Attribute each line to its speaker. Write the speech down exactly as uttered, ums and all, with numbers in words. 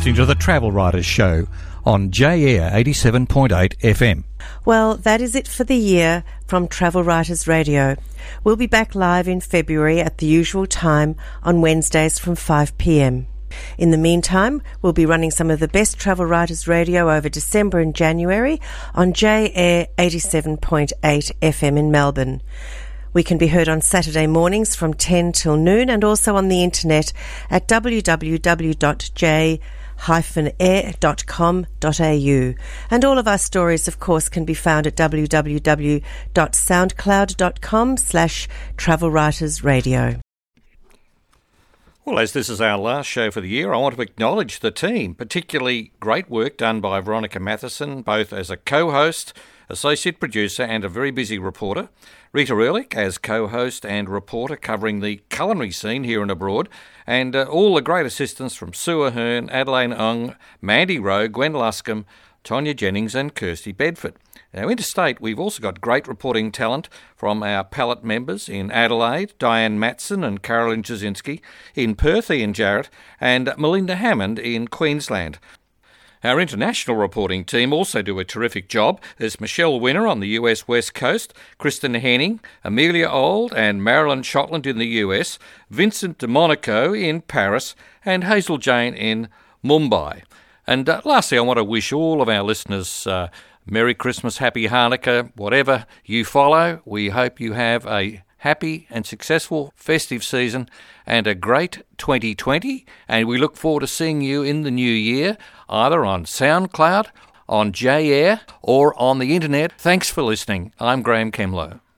Speaker 1: listening to the Travel Writers Show on J Air eighty-seven point eight F M.
Speaker 2: Well, that is it for the year from Travel Writers Radio. We'll be back live in February at the usual time on Wednesdays from five p m. In the meantime, we'll be running some of the best Travel Writers Radio over December and January on J Air eighty-seven point eight F M in Melbourne. We can be heard on Saturday mornings from ten till noon and also on the internet at w w w dot j dash air dot com dot a u. And all of our stories, of course, can be found at w w w dot soundcloud dot com slash travel writers radio.
Speaker 3: Well, as this is our last show for the year, I want to acknowledge the team, particularly great work done by Veronica Matheson, both as a co-host, associate producer and a very busy reporter. Rita Ehrlich as co-host and reporter covering the culinary scene here and abroad, and uh, all the great assistants from Sue Ahern, Adelaine Ong, Mandy Rowe, Gwen Luscombe, Tonya Jennings and Kirsty Bedford. Now, interstate, we've also got great reporting talent from our palette members in Adelaide, Diane Matson and Carolyn Jasinski, in Perth, Ian Jarrett, and Melinda Hammond in Queensland. Our international reporting team also do a terrific job. There's Michelle Winner on the U S West Coast, Kristen Henning, Amelia Old and Marilyn Shotland in the U S, Vincent de Monaco in Paris, and Hazel Jane in Mumbai. And uh, lastly, I want to wish all of our listeners uh, Merry Christmas, Happy Hanukkah, whatever you follow. We hope you have a happy and successful festive season and a great twenty twenty. And we look forward to seeing you in the new year, either on SoundCloud, on J Air, or on the internet. Thanks for listening. I'm Graham Kemlow.